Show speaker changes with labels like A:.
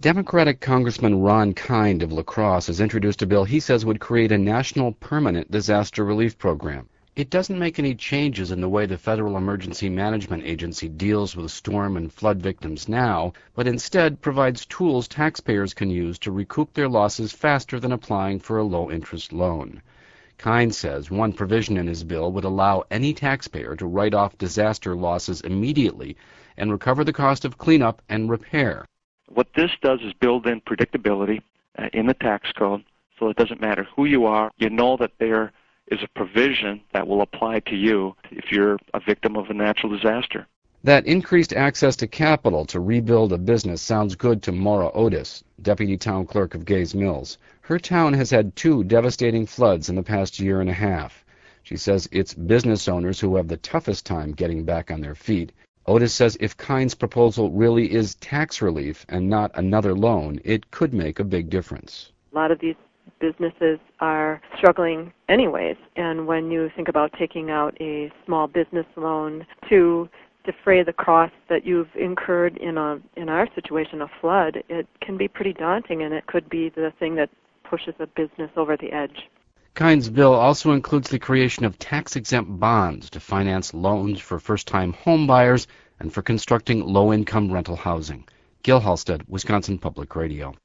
A: Democratic Congressman Ron Kind of La Crosse has introduced a bill he says would create a national permanent disaster relief program. It doesn't make any changes in the way the Federal Emergency Management Agency deals with storm and flood victims now, but instead provides tools taxpayers can use to recoup their losses faster than applying for a low-interest loan. Kind says one provision in his bill would allow any taxpayer to write off disaster losses immediately and recover the cost of cleanup and repair.
B: What this does is build in predictability in the tax code, so it doesn't matter who you are. You know that there is a provision that will apply to you if you're a victim of a natural disaster.
A: That increased access to capital to rebuild a business sounds good to Maura Otis, deputy town clerk of Gays Mills. Her town has had 2 devastating floods in the past year and a half. She says it's business owners who have the toughest time getting back on their feet. Otis says if Kind's proposal really is tax relief and not another loan, it could make a big difference.
C: A lot of these businesses are struggling anyways, and when you think about taking out a small business loan to defray the costs that you've incurred in our situation, a flood, it can be pretty daunting, and it could be the thing that pushes a business over the edge.
A: Kind's bill also includes the creation of tax-exempt bonds to finance loans for first-time home buyers and for constructing low-income rental housing. Gil Halstead, Wisconsin Public Radio.